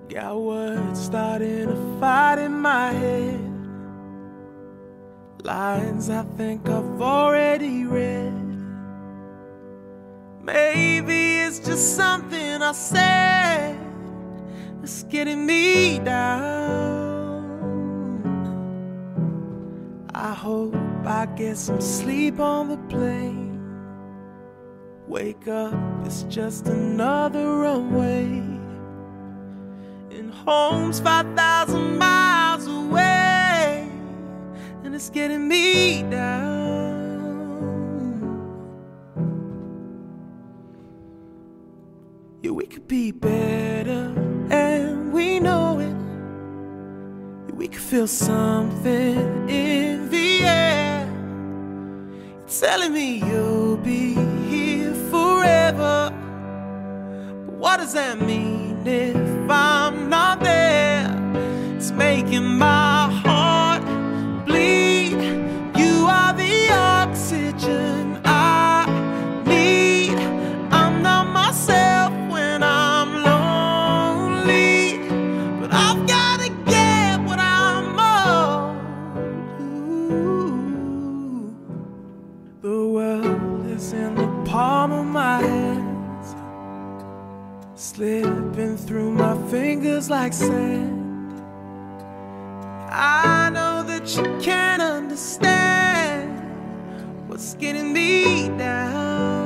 Got words starting a fight in my head, lines I think I've already read. Maybe it's just something I said that's getting me down. I hope I get some sleep on the plane. Wake up, it's just another runway, and home's 5,000 miles away, and it's getting me down. Yeah, we could be better, and we know it. Yeah, we could feel something in the air. You're telling me you'll be here forever, but what does that mean if I'm not there? It's making my heart bleed. You are the oxygen I need. I'm not myself when I'm lonely, but I've gotta get what I'm owed. The world is in the palm of my hands, slipping through my fingers like sand. I know that you can't understand what's getting me down.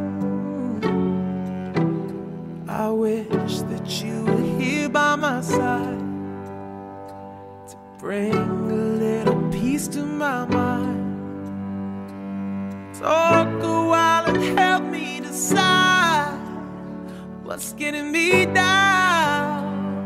I wish that you were here by my side to bring a little peace to my mind. Talk a while and help me decide what's getting me down.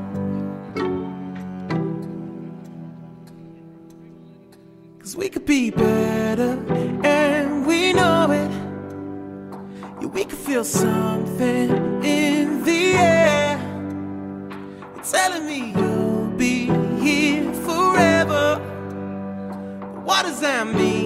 'Cause we could be better, and we know it. Yeah, we could feel something in the air. You're telling me you'll be here forever, but what does that mean